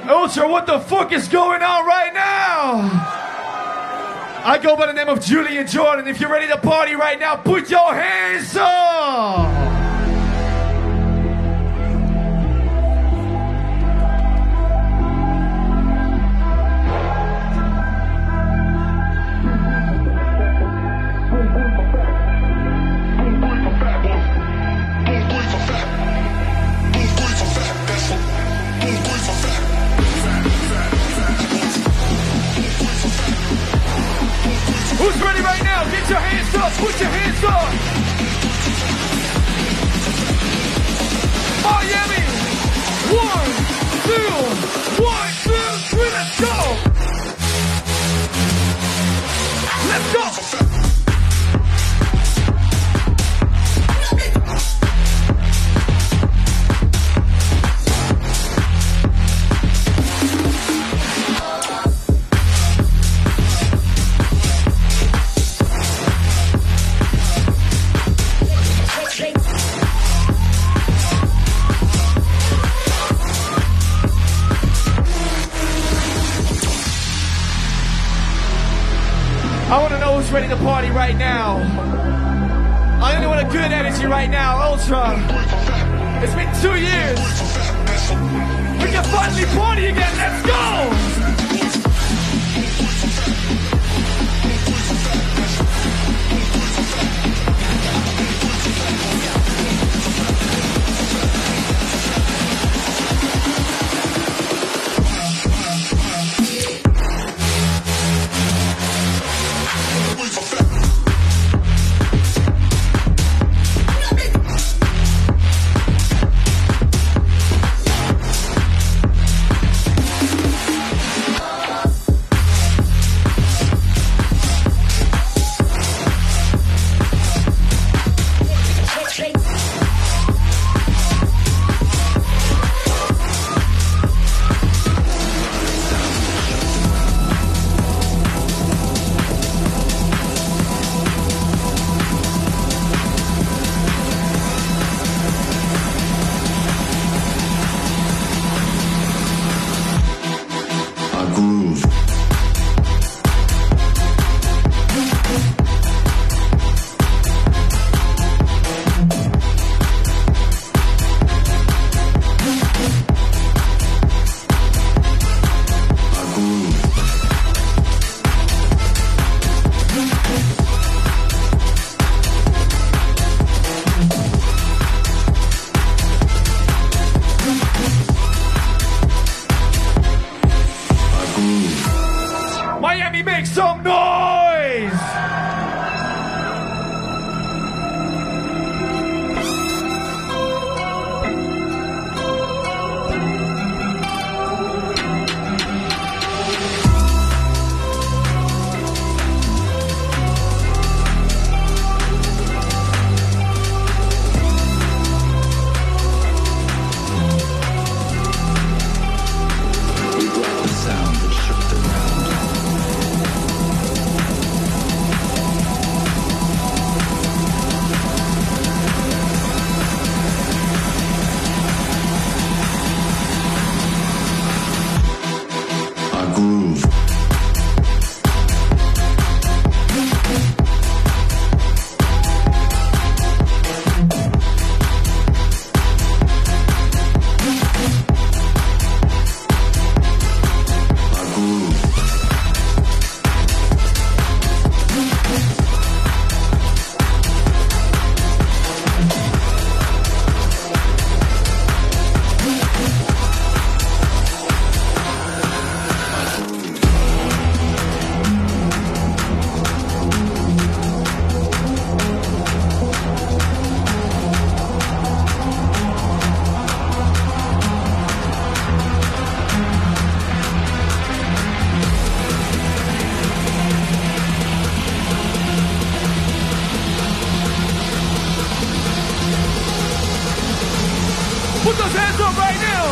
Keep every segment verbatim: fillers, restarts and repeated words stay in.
Ultra, what the fuck is going on right now? I go by the name of Julian Jordan. If you're ready to party right now, put your hands up! Who's ready right now? Get your hands up! Put your hands up! Miami! One, two, one, two, three, let's go! Let's go! I want to know who's ready to party right now. I only want a good energy right now, Ultra. It's been two years. We can finally party again. Let's go! Miami, make some noise! Put those hands up right now!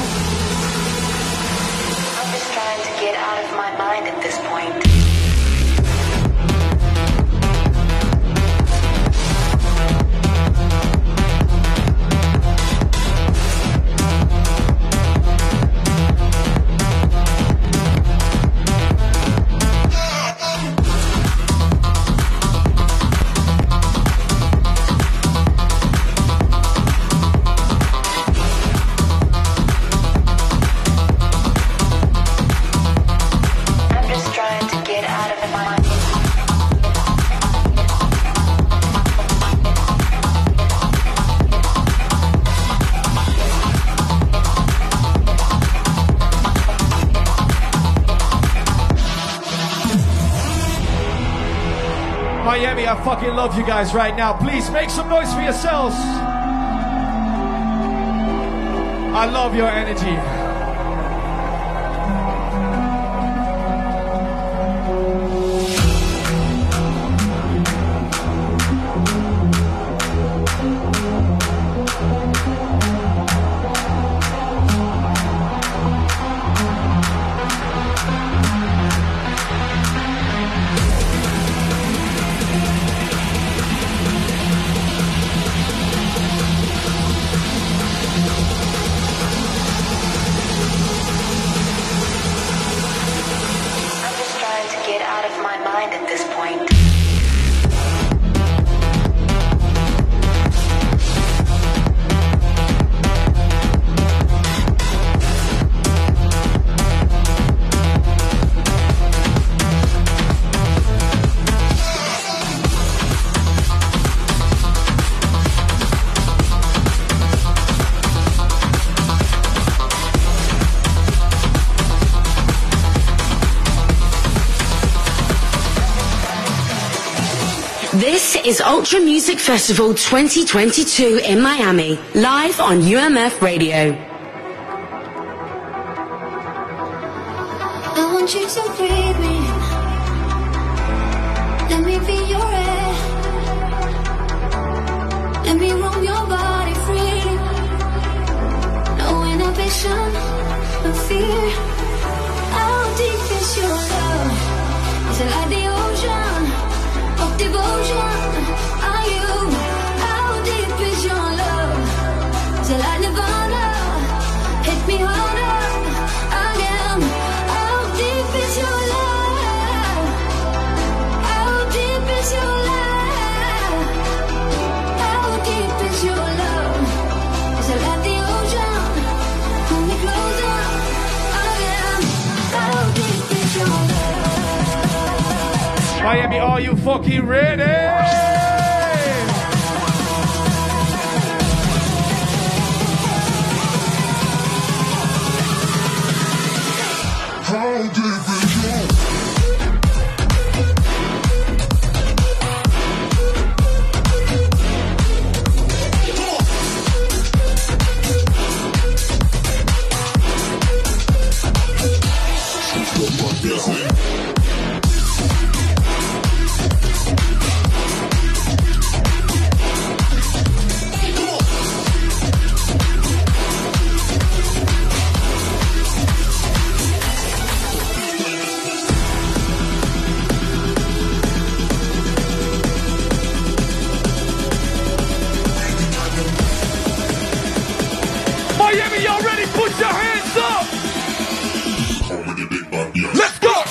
I'm just trying to get out of my mind at this point. Miami, I fucking love you guys right now. Please make some noise for yourselves. I love your energy. This is Ultra Music Festival twenty twenty-two in Miami, live on U M F Radio. I want you to breathe me. Let me be your air. Let me roam your body free. No inhibition, no fear. How deep is your love? Is it like the ocean of devotion? Are you? How deep is your love? Is it like Nirvana? Hit me harder again. How deep is your love? How deep is your love? How deep is your love? Is it like the ocean? Pull me closer again. How deep is your love? Miami, are you fucking ready? How deep is your Miami, y'all ready? Put your hands up! Let's go!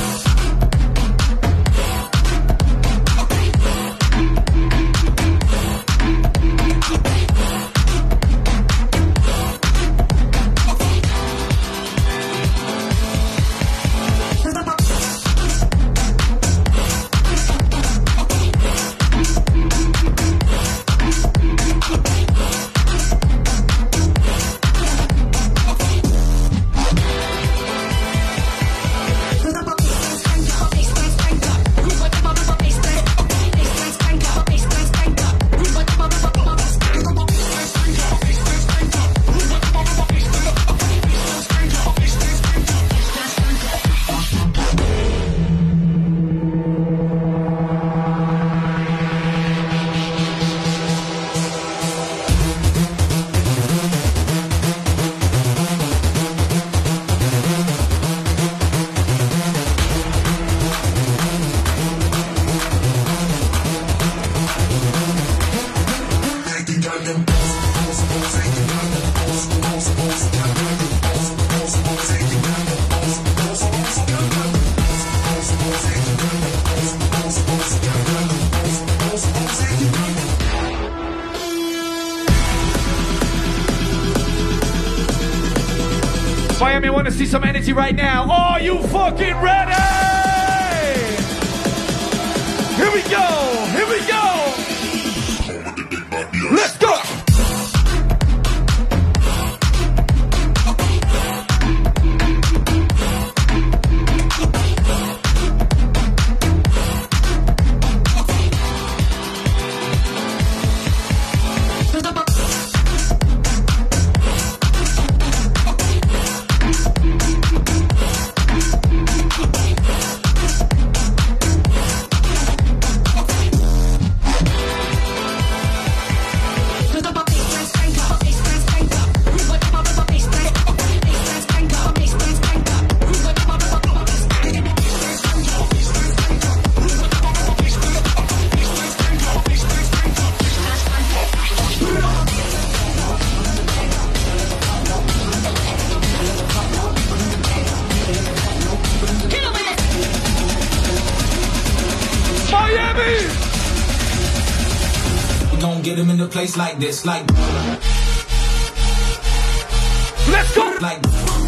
Miami, want to see some energy right now. Are you fucking ready? Here we go. Here we go. Let's go. get them in a place like this, like. Let's go! Like.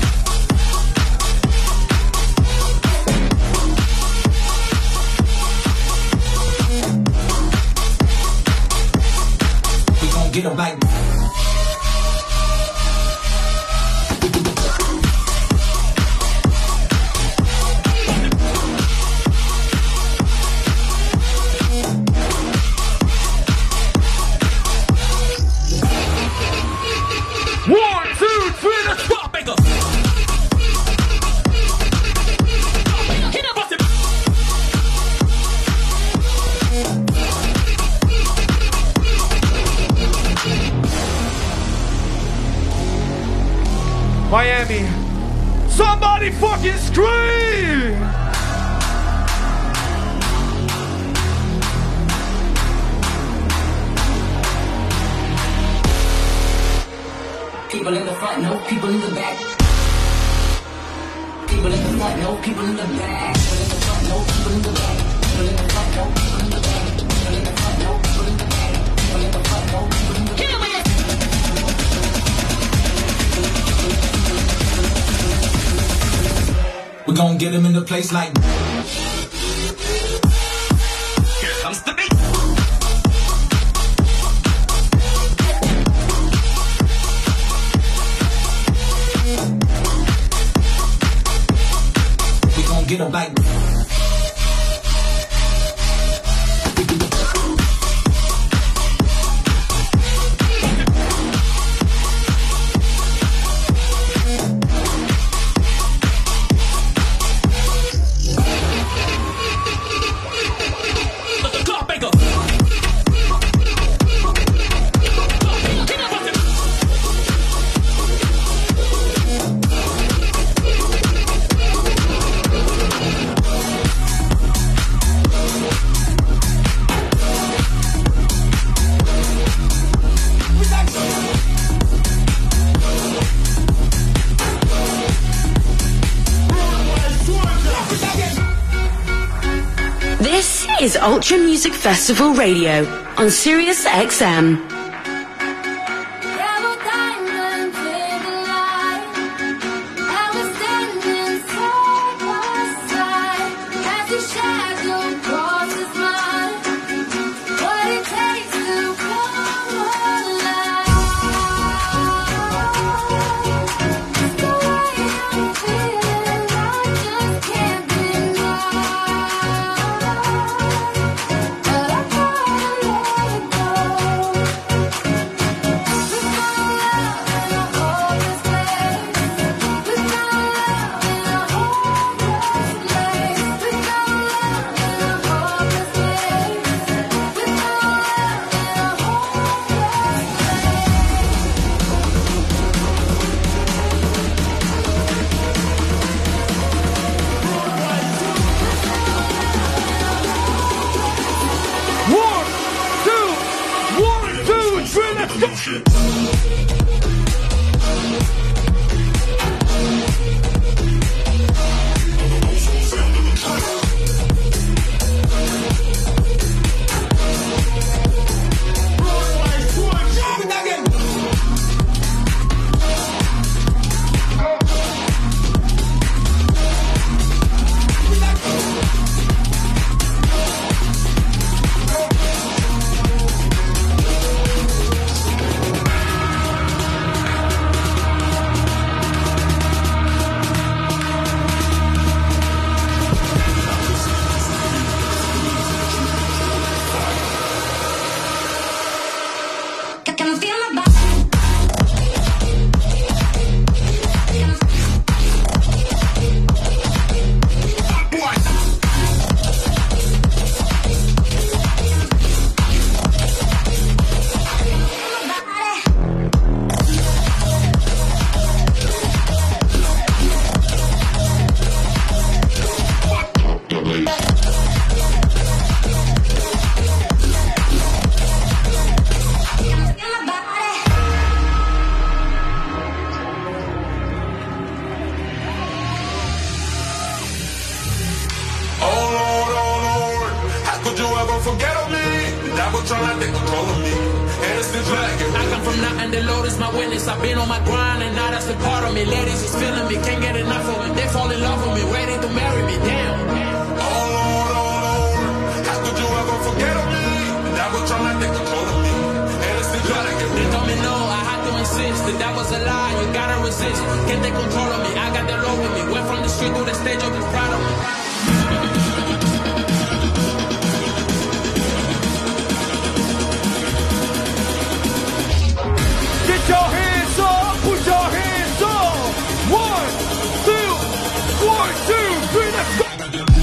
We gon' get them like. One, two, three, let's go! Baker. Hit it, bust it. Miami, somebody fucking scream! People in the front, no people in the back. People in the front, no people in the back. People in the front, no people in the back. People in the front, no people in the back. People in the front, no people in the back. People in the front, no people in the back. Kill it with it. We gon' get them in a place like. Here comes the beat. Get them like. This is Ultra Music Festival Radio on Sirius X M. Forget on me, the devil trying to take control of me. and it's the dragon. I come from nothing, the Lord is my witness. I've been on my grind and now that's a part of me. Ladies is feeling me, can't get enough of me. They fall in love with me, ready to marry me. Damn. Oh Lord, oh Lord, how could you ever forget of me? Never trying to take control of me, and it's the dragon. They told me no, I had to insist that that was a lie. You gotta resist, can't take control of me. I got the Lord with me. Went from the street to the stage, I'll be proud of me. Get your hands up, put your hands up. One, two, one, two, three, let's go.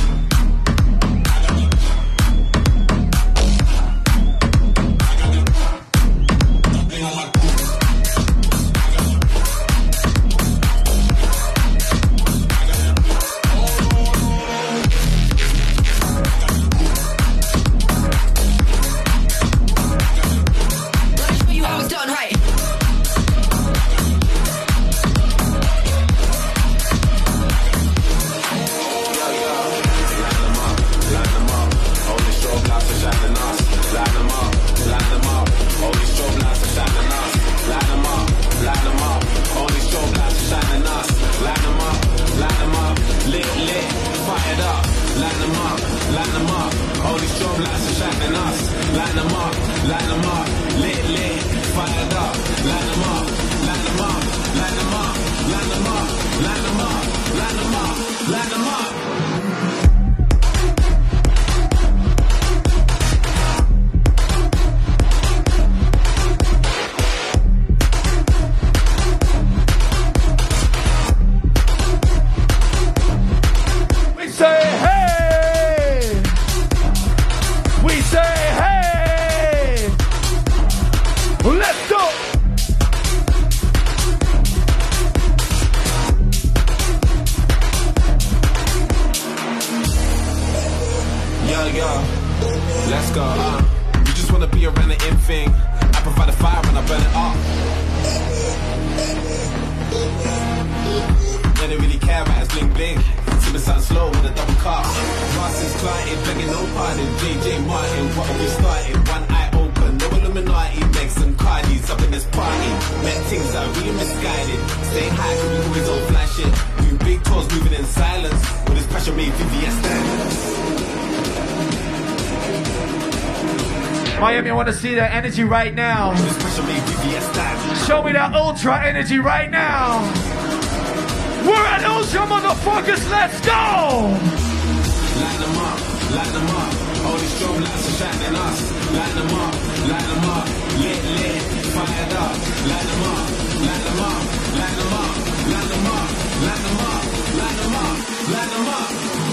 Miami, I want to see that energy right now. Show me that ultra energy right now. We're at Ultra, motherfuckers. Let's go. Light them up, light them up. All these strobe lights are shining us. Light them up, light them up. Lit, lit, fired up. Light them up, light them up, light them up, light them up, light them up, light them up, light them up.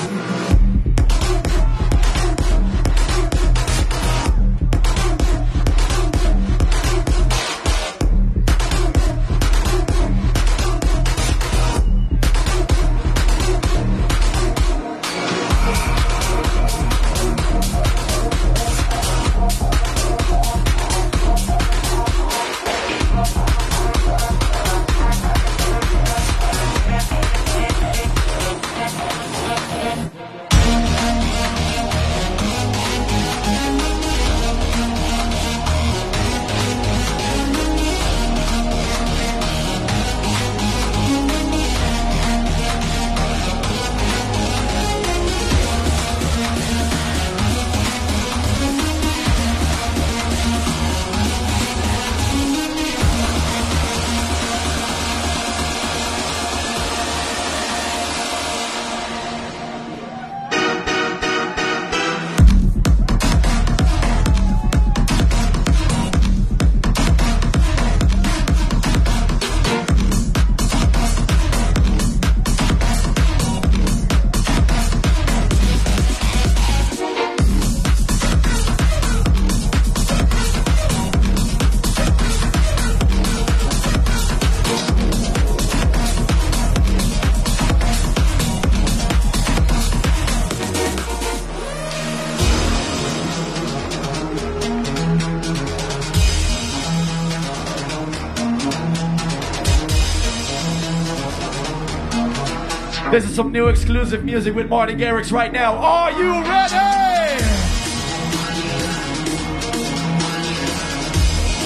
This is some new exclusive music with Martin Garrix right now. Are you ready?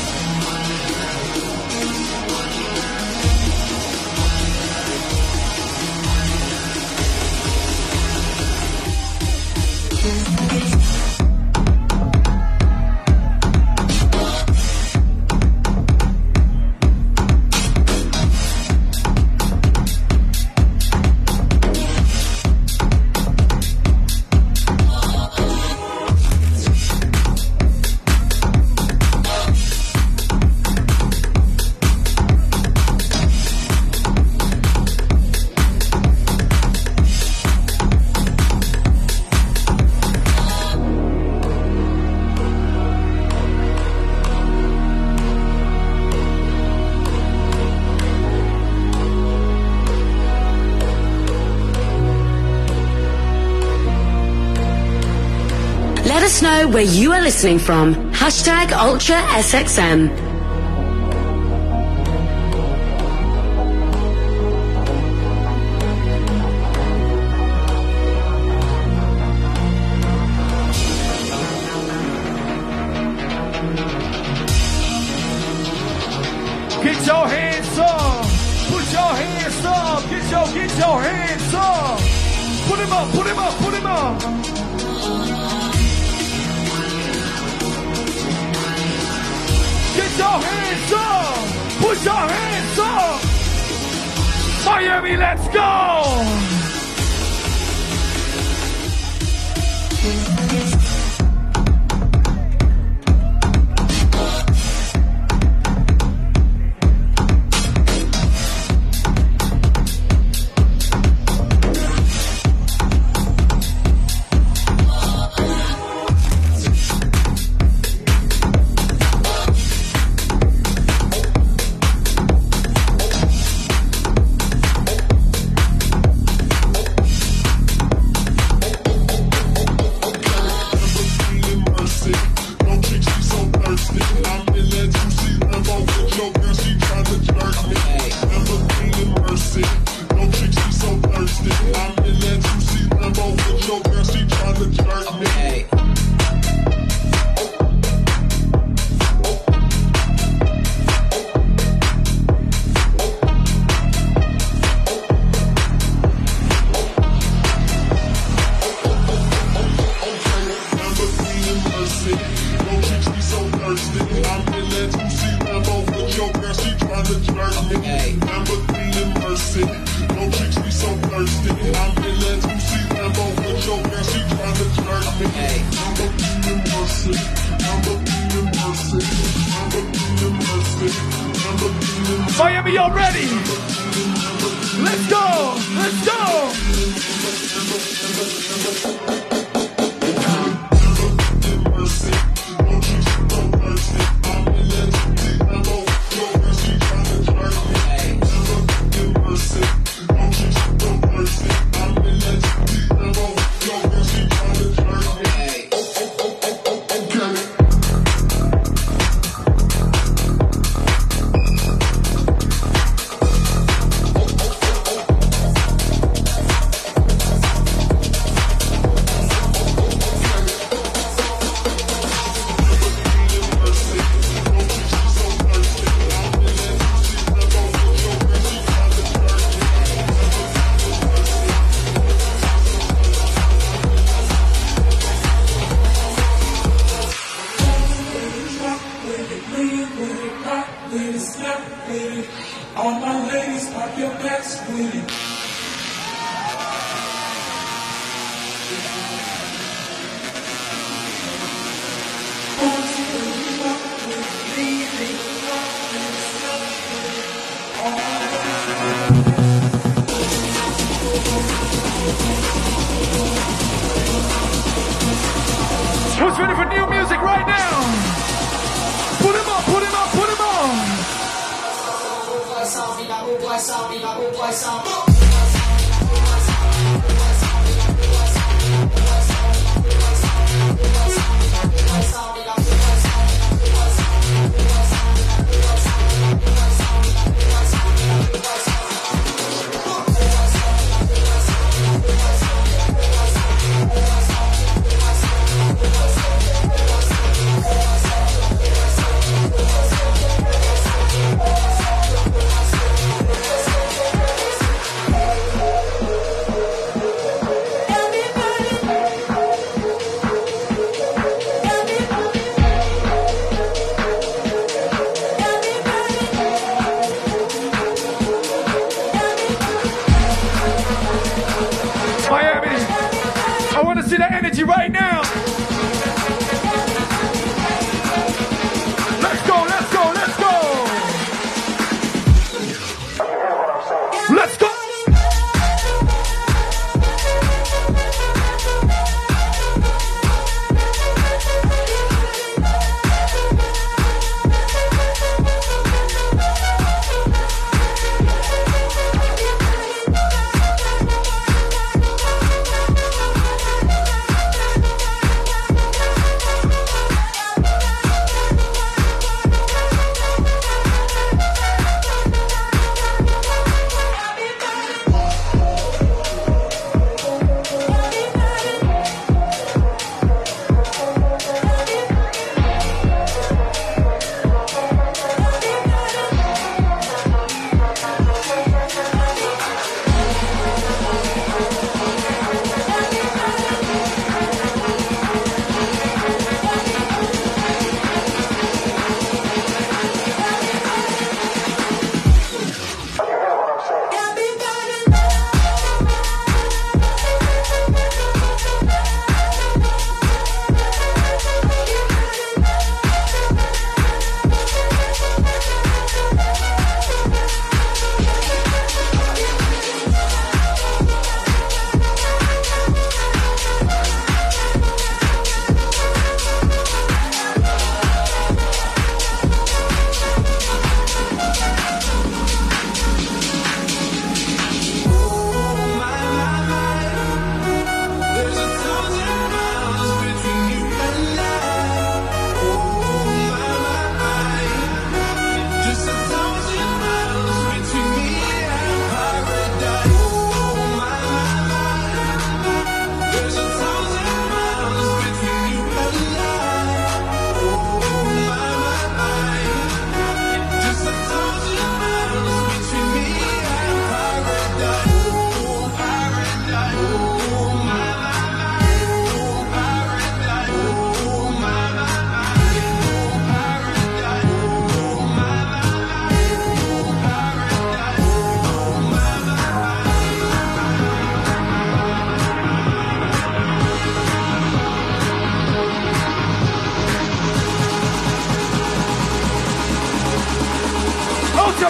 us know where you are listening from. Hashtag Ultra S X M. Get your hands up. Put your hands up. Get your, get your hands up. Put him up, put him up, put him up. Get your hands up. Put your hands up. Miami, let's go. Miami, y'all ready? Let's go! Let's go! Who's ready for new music right now? Put him up, put him up, put him energy right now. Let's go, let's go, let's go. Let's go.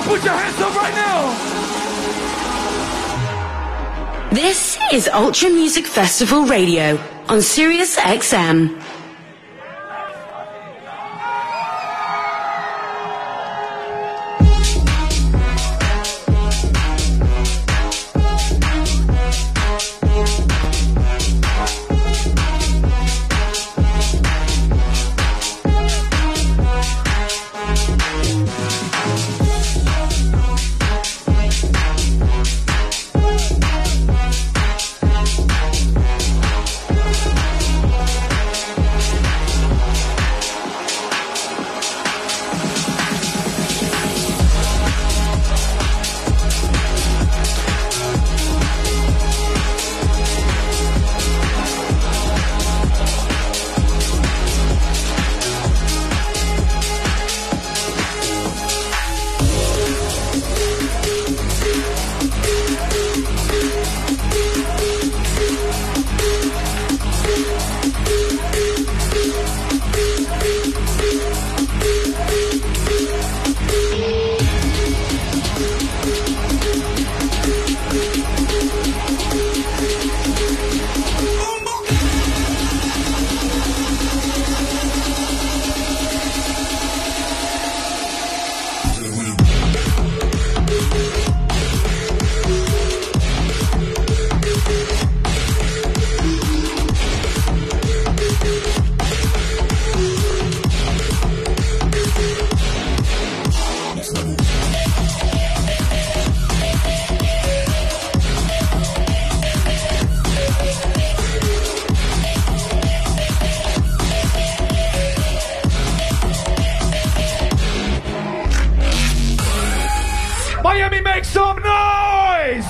put your hands up right now. This is Ultra Music Festival Radio on Sirius X M. Miami, make some noise!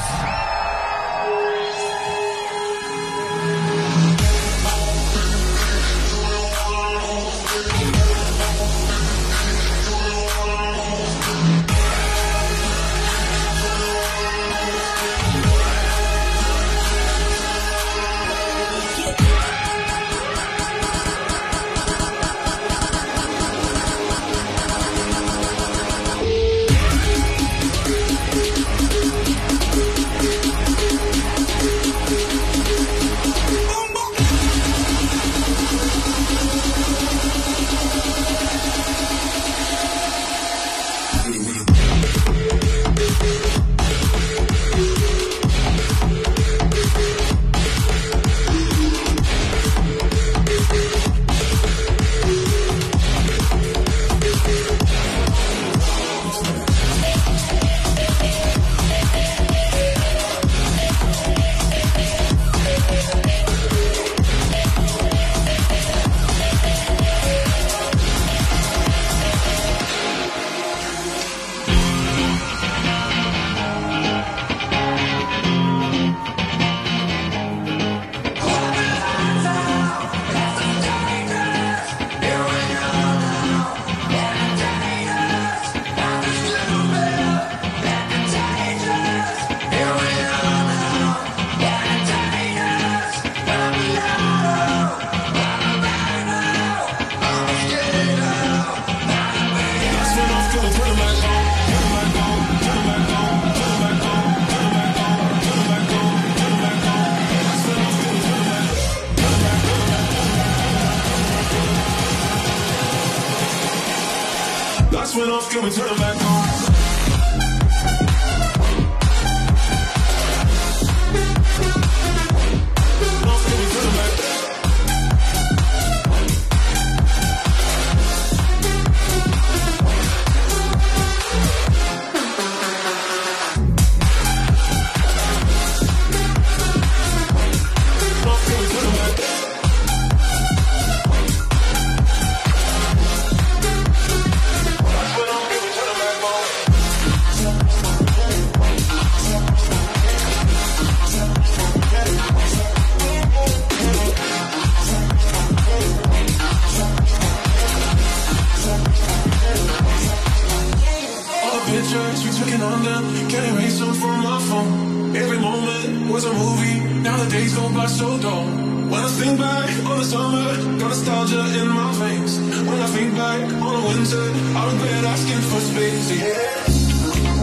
Lights went off, can we turn them back on? pictures we took on them. Can't erase them from my phone. Every moment was a movie. Now the days go by so dull. When I think back on the summer, got nostalgia in my veins. When I think back on the winter, I regret asking for space. Yeah.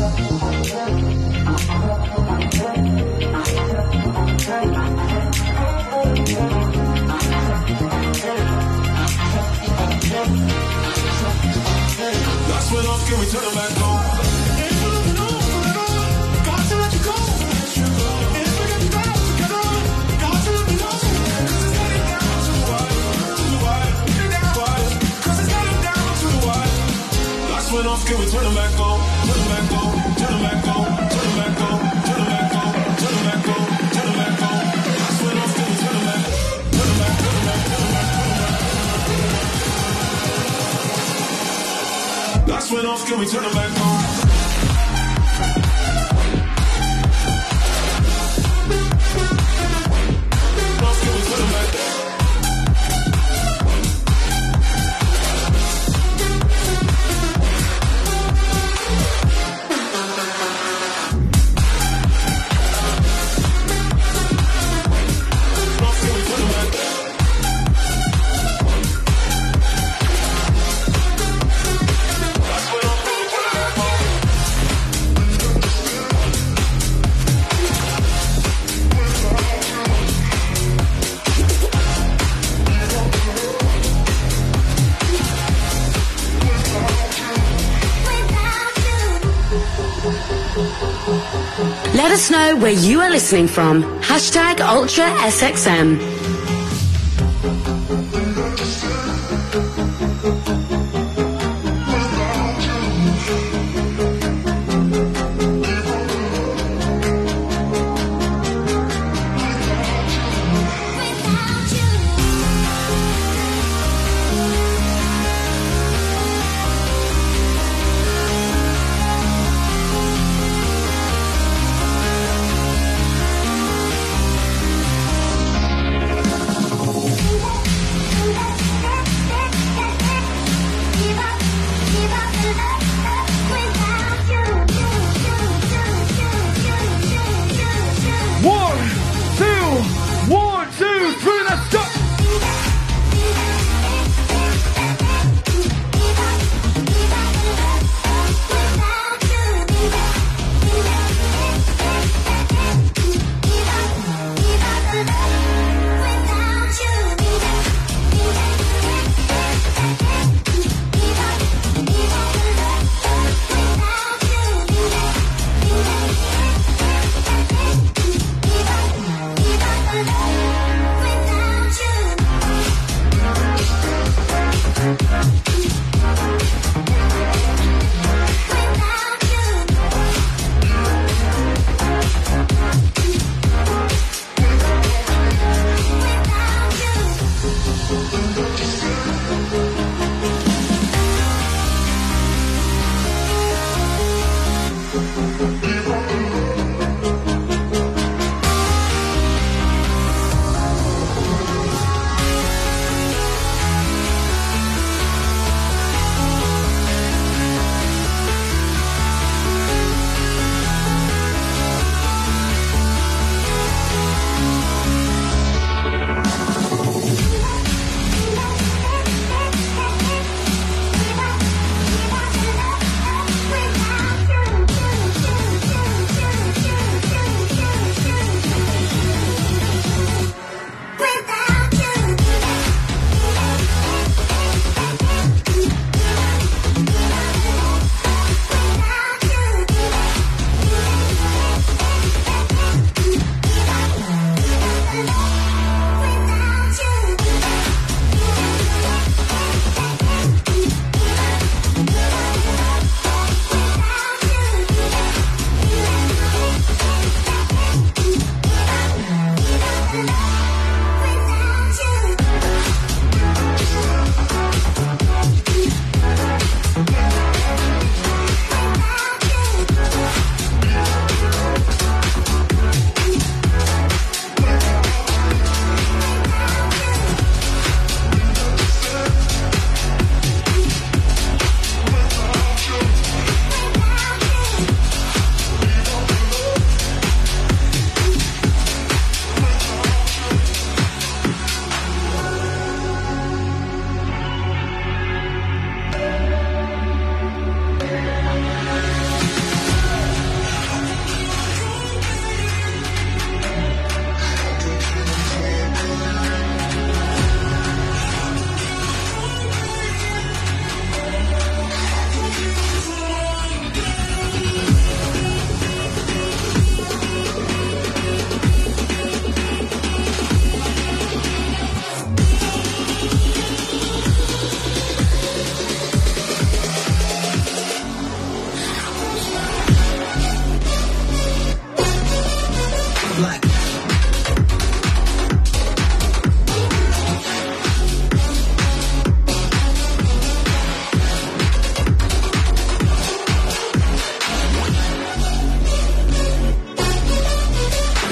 Lights went off, can we turn them back on? If we're looking on forever, got to let you go. If we get down together, got to let me know. Cause it's getting down to the wire, to the wire, getting down wire. Cause it's getting down to the wire. Lights went off, can we turn them back on? Turn them back on, turn them back on, turn them back on, turn them back on, turn them back on, turn them back on. Lights went off, can we turn them back? Turn them back, turn them back, turn them back, turn them back. Lights went off, can we turn them back on? Off, can we turn them back? Off, can we turn them back? Lights went off, can we turn them back on? Let us know where you are listening from. Hashtag Ultra S X M.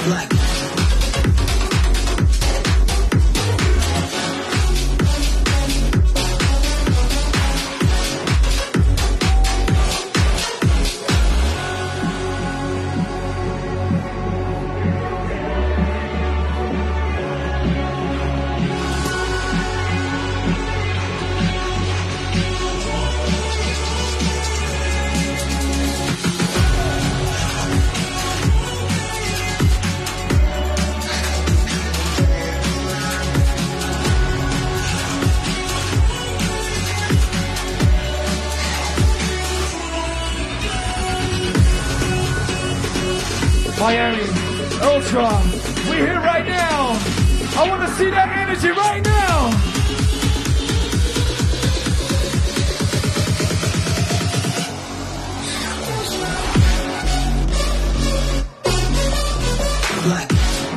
Black. Miami, Ultra, we're here right now. I want to see that energy right now. Black.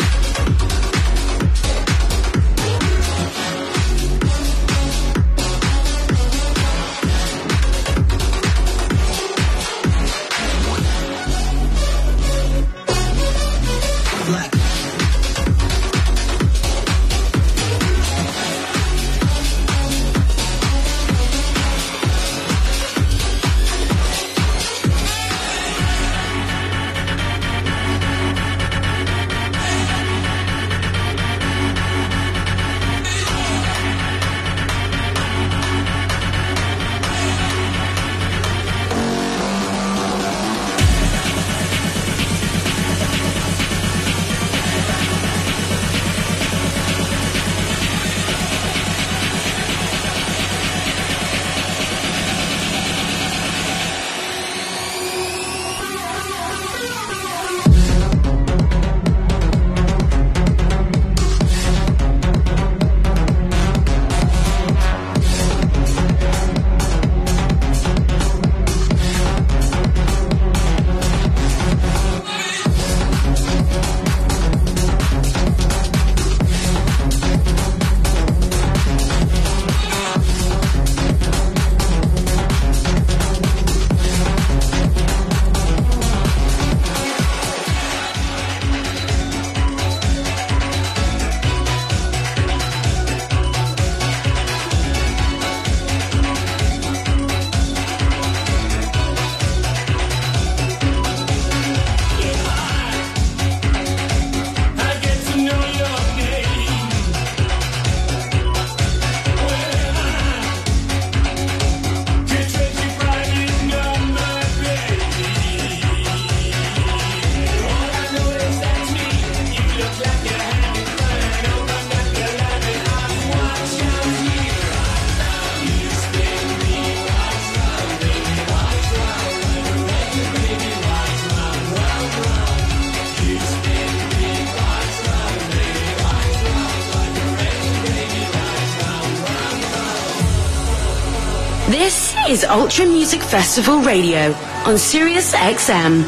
This is Ultra Music Festival Radio on Sirius X M.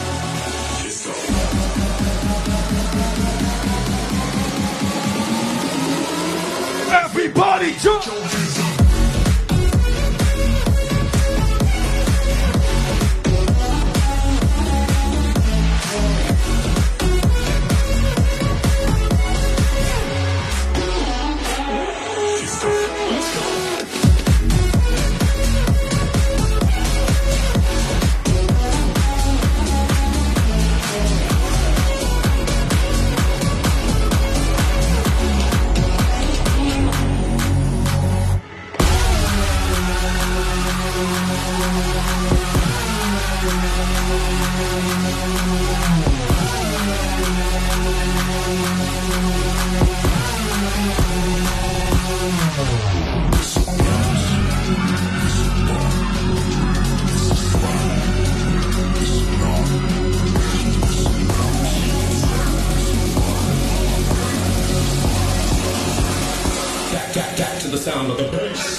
Everybody jump! sound of the bass.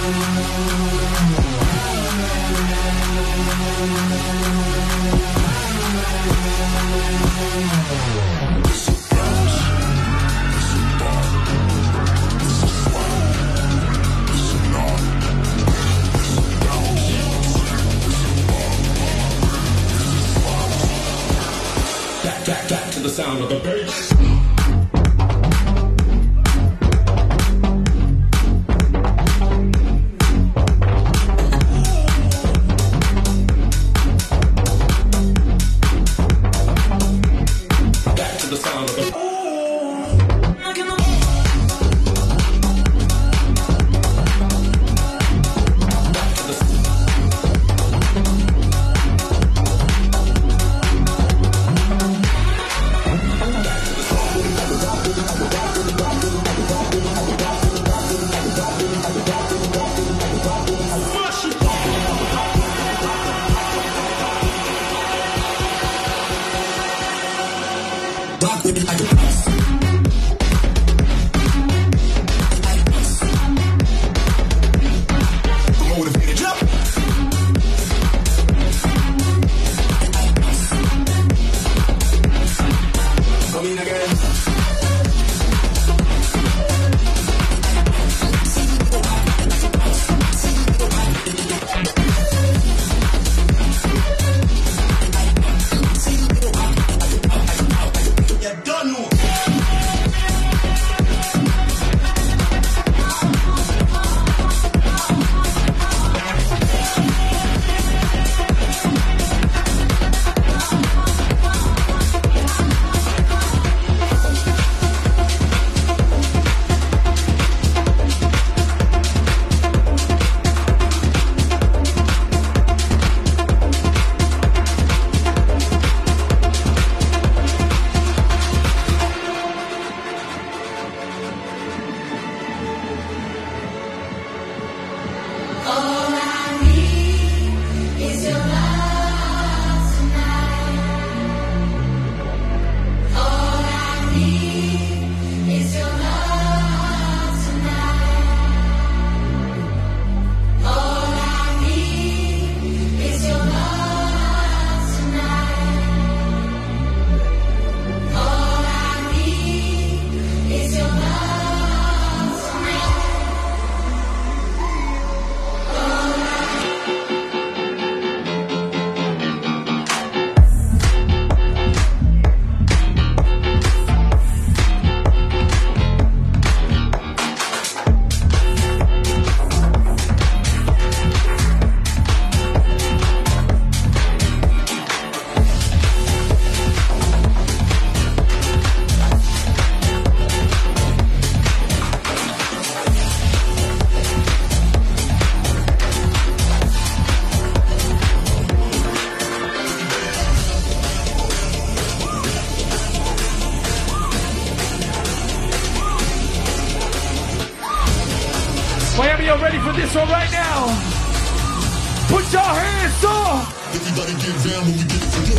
Back, back to the sound of the bass. Back to the sound of the rock with it like a boss. Motivated jump. Come in again. Miami, you're ready for this one right now. Put your hands up. Everybody get down when we get together.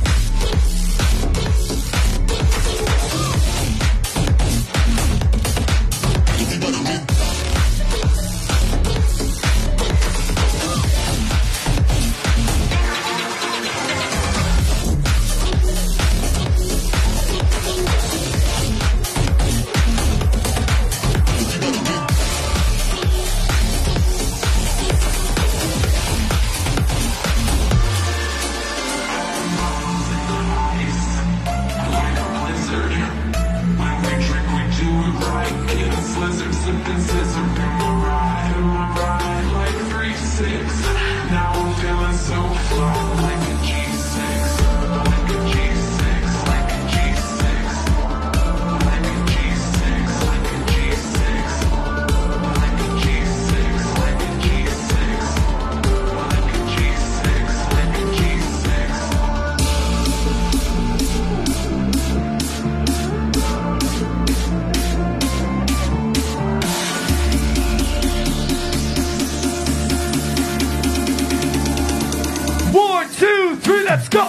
Let's go!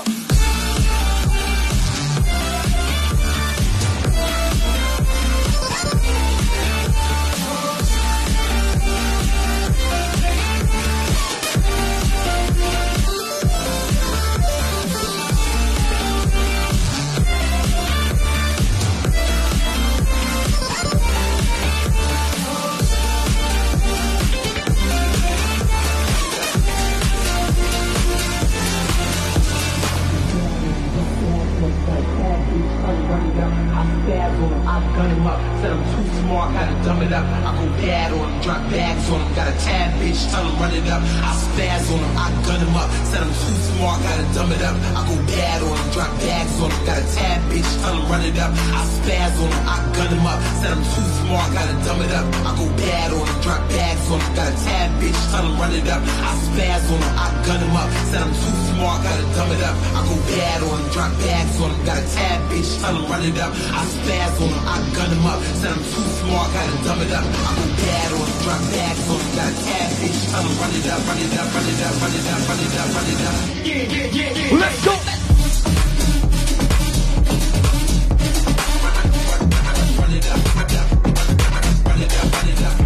it up. I go bad on them, drop bags on them. Got a tad bitch, tell them run it up. I spaz on them, I gun them up. Said I'm too smart, gotta dumb it up. I go bad on them, drop bags on them. Got a tad bitch, tell them run it up. I spaz on them, I gun them up. Said I'm too smart, gotta dumb it up. I go bad on them, drop bags on them. Got a tad bitch, tell them run it up. I spaz on them, I gun them up. Said I'm too smart, gotta dumb it up. I go bad on them, drop bags on them. Got a tad bitch, tell them run it up. I spaz on them, I gun them up. Said I'm too smart, gotta dumb it up. I go bad on them, drop bags on them. Got a tad bitch, tell them run it up, run it up, run it up, run it up, run it up, run it up. Yeah, yeah, yeah, yeah. Let's go. Run it up, run it up, run it up, run it up.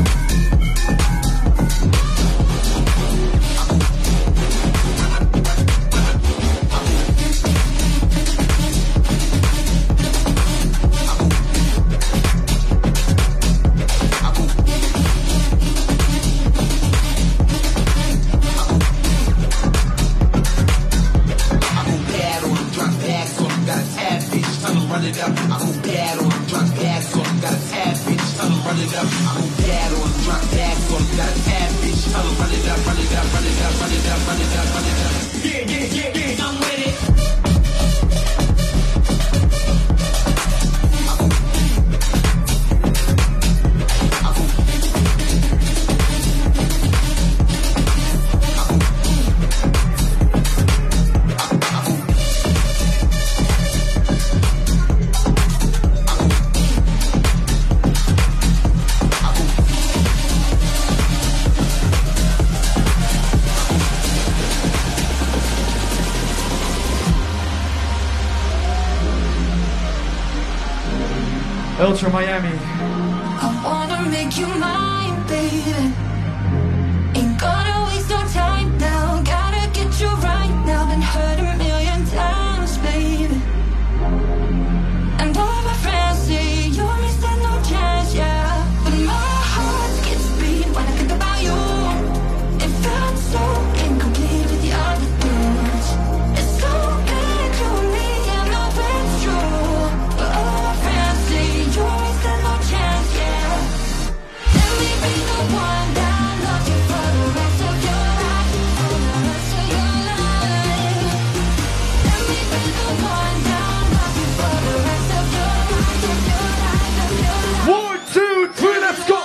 Ultra Miami. I wanna make you mine, baby. Ain't gonna waste no time now. Gotta get you right now. Been hurt a million times, baby. And all my friends say you only stand no chance, yeah. But my heart skips a beat when I think about you. It felt so incomplete with the other dudes. It's so bad to me, I know it's true. But all my friends say you only stand no chance, yeah. Let me be the one that loves you for the rest of your life, for the rest of your life. Let me be the one that loves you for the rest of your life, of your life, of your life. One, two, three, let's go.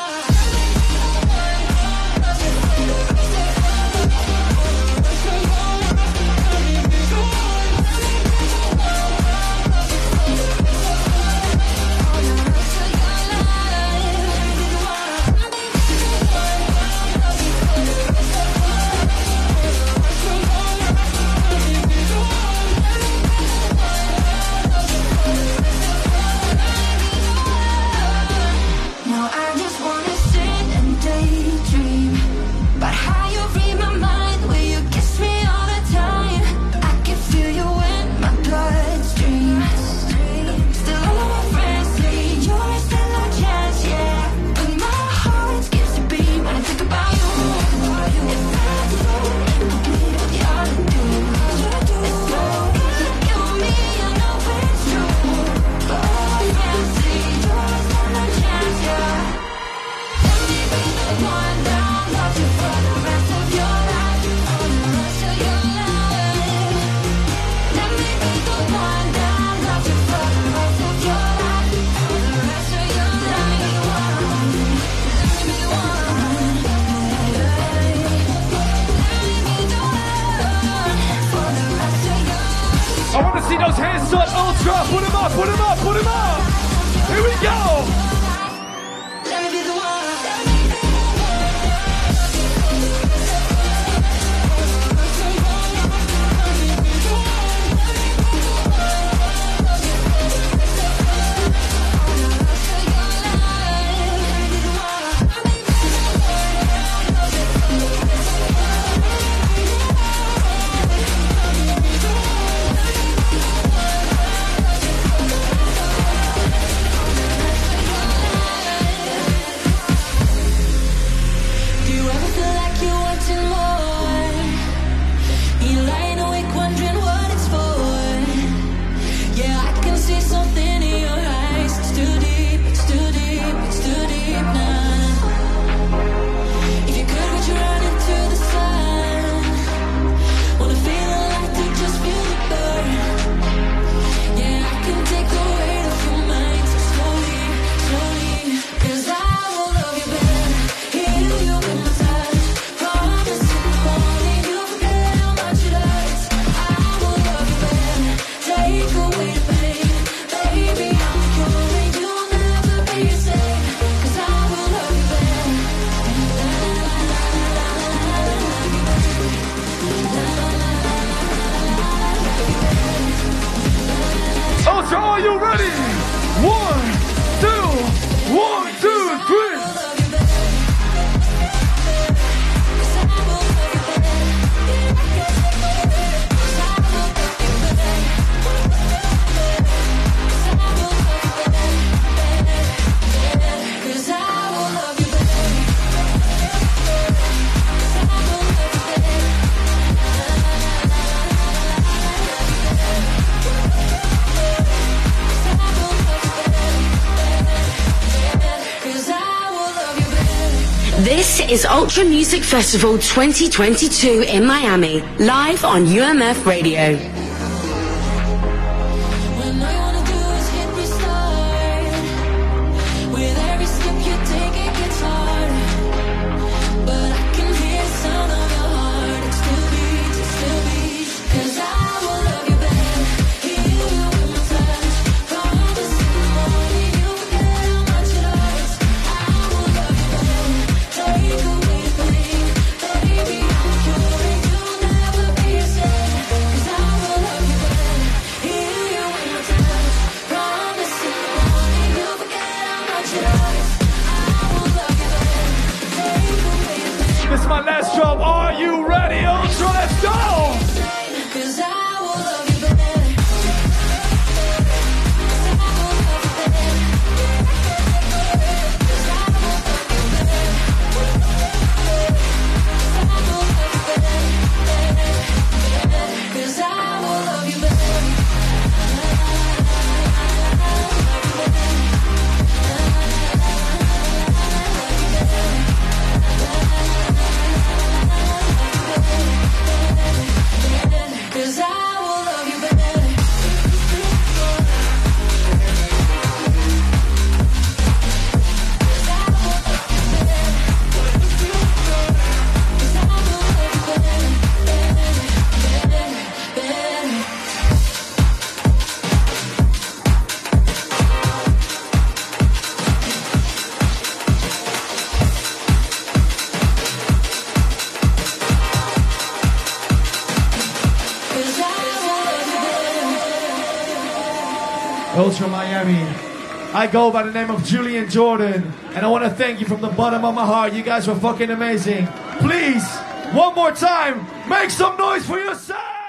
Now I just wanna sit and daydream about how you read my mind, where you kiss me all the time. I can feel you in my bloodstream. Still all of my friends say you only stand no chance, yeah. But my heart skips a beat when I think about you. It felt so incomplete with the other dudes. It's so good to kill me, I know it's true. But all my friends say you only stand no chance, yeah. Let me be the one that loves you for the rest of your life, for the rest of your life. Let me be the one that loves you for the rest of your life, for the rest of your life. Let me be the one. Let me be the one. Let me be the one for the rest of your life. I want to see those hands up, Ultra. Put them up, put them up, put them up. Here we go. Let me be the one. Do you ever feel like you're wanting more? You're lying awake wondering what it's for. Yeah, I can see something in your eyes. It's too deep, it's too deep, it's too deep is Ultra Music Festival twenty twenty-two in Miami, live on U M F Radio. This is my last drop. Are you ready, Ultra? Let's go! Ultra Miami. I go by the name of Julian Jordan, and I want to thank you from the bottom of my heart. You guys were fucking amazing. Please, one more time, make some noise for yourself!